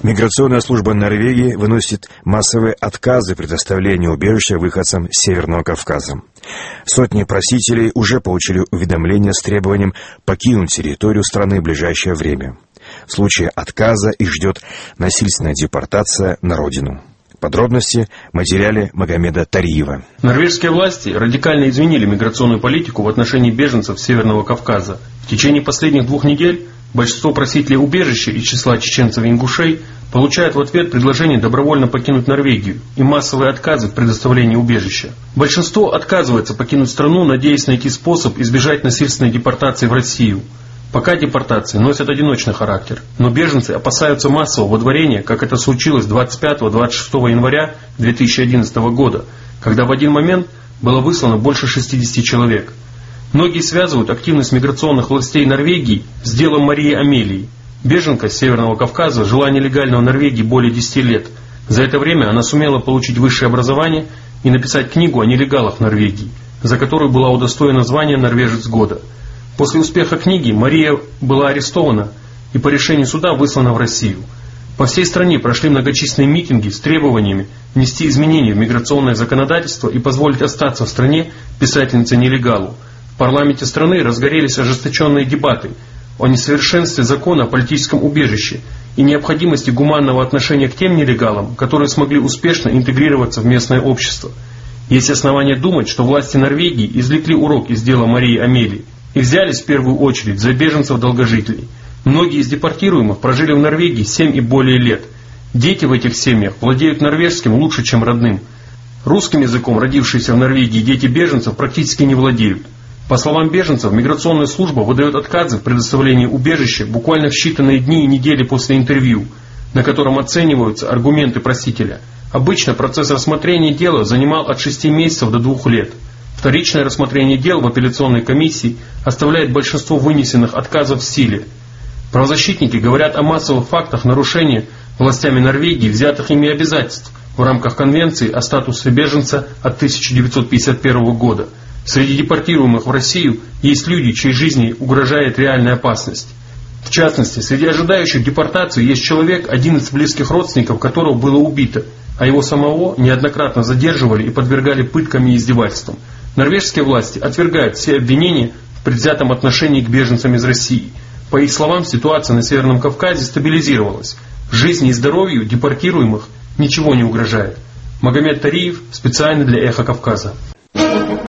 Миграционная служба Норвегии выносит массовые отказы предоставления убежища выходцам с Северного Кавказа. Сотни просителей уже получили уведомления с требованием покинуть территорию страны в ближайшее время. В случае отказа их ждет насильственная депортация на родину. Подробности в материале Магомеда Тариева. Норвежские власти радикально изменили миграционную политику в отношении беженцев Северного Кавказа. В течение последних 2 недель большинство просителей убежища из числа чеченцев и ингушей получают в ответ предложение добровольно покинуть Норвегию и массовые отказы в предоставлении убежища. Большинство отказывается покинуть страну, надеясь найти способ избежать насильственной депортации в Россию. Пока депортации носят одиночный характер, но беженцы опасаются массового выдворения, как это случилось 25-26 января 2011 года, когда в один момент было выслано больше 60 человек. Многие связывают активность миграционных властей Норвегии с делом Марии Амелии. Беженка с Северного Кавказа жила нелегально в Норвегии более 10 лет. За это время она сумела получить высшее образование и написать книгу о нелегалах в Норвегии, за которую была удостоена звания «Норвежец года». После успеха книги Мария была арестована и по решению суда выслана в Россию. По всей стране прошли многочисленные митинги с требованиями внести изменения в миграционное законодательство и позволить остаться в стране писательнице-нелегалу. В парламенте страны разгорелись ожесточенные дебаты о несовершенстве закона о политическом убежище и необходимости гуманного отношения к тем нелегалам, которые смогли успешно интегрироваться в местное общество. Есть основания думать, что власти Норвегии извлекли урок из дела Марии Амелии и взялись в первую очередь за беженцев-долгожителей. Многие из депортируемых прожили в Норвегии 7 и более лет. Дети в этих семьях владеют норвежским лучше, чем родным. Русским языком родившиеся в Норвегии дети беженцев практически не владеют. По словам беженцев, миграционная служба выдает отказы в предоставлении убежища буквально в считанные дни и недели после интервью, на котором оцениваются аргументы просителя. Обычно процесс рассмотрения дела занимал от 6 месяцев до 2 лет. Вторичное рассмотрение дел в апелляционной комиссии оставляет большинство вынесенных отказов в силе. Правозащитники говорят о массовых фактах нарушения властями Норвегии взятых ими обязательств в рамках Конвенции о статусе беженца от 1951 года. Среди депортируемых в Россию есть люди, чьей жизни угрожает реальная опасность. В частности, среди ожидающих депортации есть человек, один из близких родственников которого было убито, а его самого неоднократно задерживали и подвергали пыткам и издевательствам. Норвежские власти отвергают все обвинения в предвзятом отношении к беженцам из России. По их словам, ситуация на Северном Кавказе стабилизировалась. Жизни и здоровью депортируемых ничего не угрожает. Магомед Тариев специально для Эхо Кавказа.